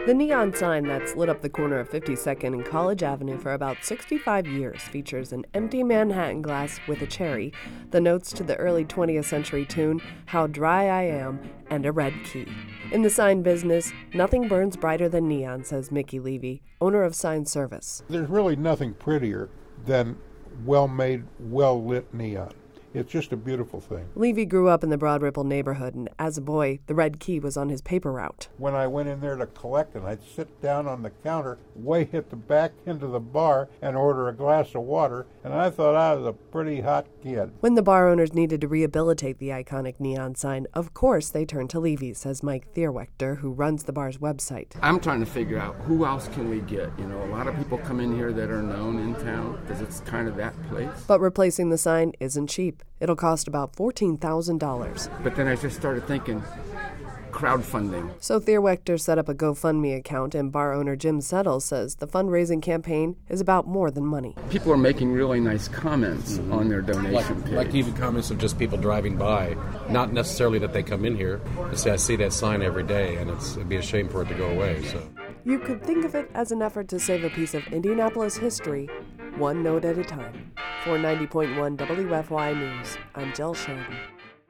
The neon sign that's lit up the corner of 52nd and College Avenue for about 65 years features an empty Manhattan glass with a cherry, the notes to the early 20th century tune, How Dry I Am, and a red key. In the sign business, nothing burns brighter than neon, says Mickey Levy, owner of Sign Service. There's really nothing prettier than well-made, well-lit neon. It's just a beautiful thing. Levy grew up in the Broad Ripple neighborhood, and as a boy, the red key was on his paper route. When I went in there to collect it, I'd sit down on the counter, way at the back end of the bar, and order a glass of water, and I thought I was a pretty hot kid. When the bar owners needed to rehabilitate the iconic neon sign, of course they turned to Levy, says Mike Thierwechter, who runs the bar's website. I'm trying to figure out who else can we get. You know, a lot of people come in here that are known in town because it's kind of that place. But replacing the sign isn't cheap. It'll cost about $14,000. But then I just started thinking, crowdfunding. So Thierwechter set up a GoFundMe account, and bar owner Jim Settle says the fundraising campaign is about more than money. People are making really nice comments on their donation page. Like even comments of just people driving by, not necessarily that they come in here, but say, I see that sign every day, and it'd be a shame for it to go away. So you could think of it as an effort to save a piece of Indianapolis history, one note at a time. For 90.1 WFY News, I'm Jill Sheridan.